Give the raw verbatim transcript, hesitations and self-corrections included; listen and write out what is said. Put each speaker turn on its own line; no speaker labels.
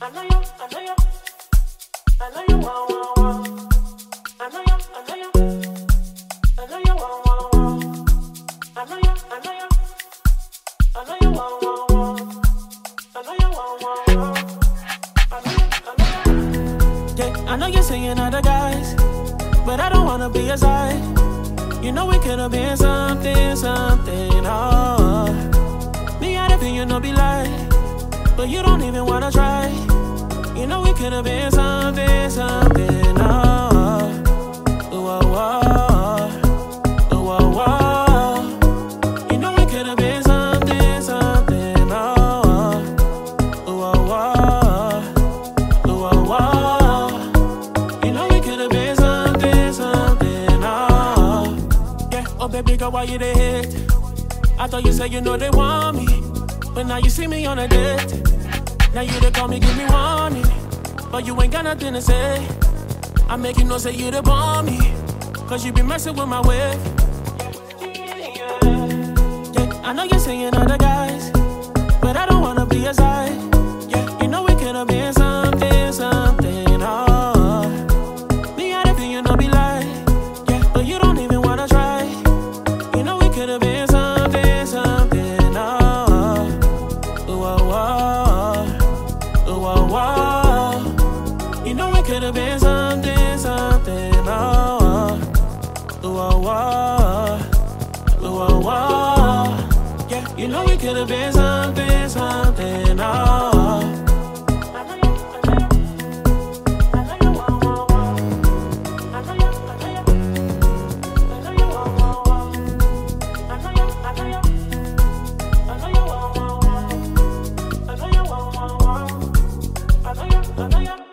I know you, I know you, I know you, wow, wow, wow. I know you, I know you, I know you, wow, wow, wow. I know you, I know you, I know you, wow, wow, wow. I know you, wow, wow, wow. I know you, I know you. Yeah, I know you're seeing other guys, but I don't wanna be your side. You know we could've been something, something, oh. Me out of you, no be like, but you don't even wanna try. You know we could've been something, something, oh. Ooh, oh, oh. Ooh, oh, oh. You know we could've been something, something, oh. Ooh, oh, oh. Ooh, oh, oh. You know we could've been something, something, oh. Yeah, oh baby girl, why you the hit? I thought you said you know they want me, but now you see me on a date. Now you they call me, give me warning, but you ain't got nothing to say. I make you know say you the bomb me, cause you be messing with my wave. Yeah, I know you're seeing other guys, but I don't wanna be your side. Yeah, you know we could've been something, something, oh. Me out of you, no be like, yeah, but you don't even wanna try. You know we could've been something, something, oh. Ooh, oh, oh. Ooh, oh, oh. You know we could've been something, something, oh. Ooh, oh, oh. Ooh, oh, oh. Yeah, you know we could've been something, something, oh. I know you.